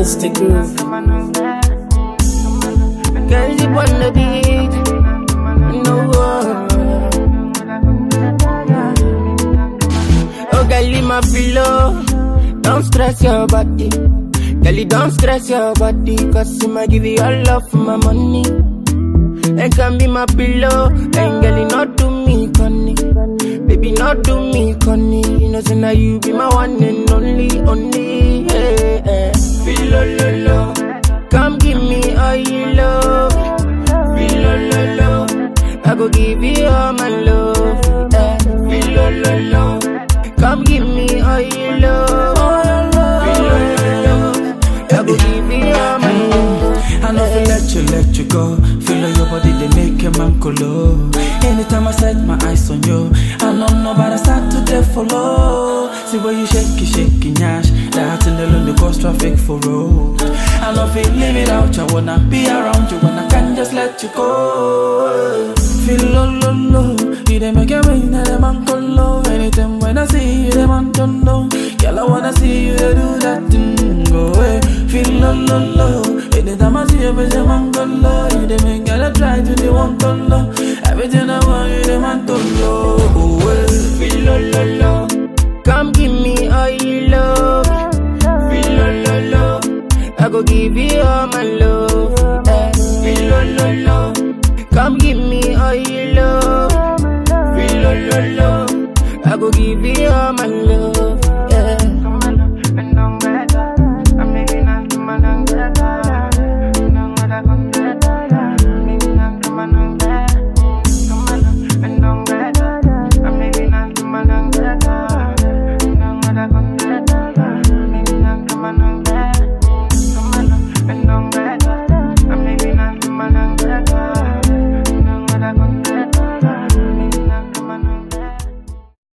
Mr. Groove. Girl, you on the beat. No. Oh, girl, in my pillow. Don't stress your body. Girl, don't stress your body. Cause I'ma give you all of my money. And can be my pillow. And girl, not do me conny. Baby, not do me conny. You know, so now you be my one and only. Hey, hey. Feel low. Come give me all you love. Feel low. I go give you all my love. Hey. Feel low. Come give me all you love. Feel low. I go give you all my love. I know if let you go. Feel like your body, they make a man colo. Anytime I set my eyes on you, I know nobody start to they follow. See where you shaking, yash. That in the London cause traffic for road. I know if you live it out, I wanna be around you when I can't just let you go. Feel low. You they make a rain and a man colo. Anytime when I see you, they man don't know. Girl, I wanna see you, they do that thing. Go away. Feel low. Anytime I see you, but you man colo. You they make girl try to the one colo. Everything I want, you they man colo. Feel low. Come give me all you love. Feel low. I go give you all my love. Feel low. Come give me all you love. Feel low. I go give you all my love.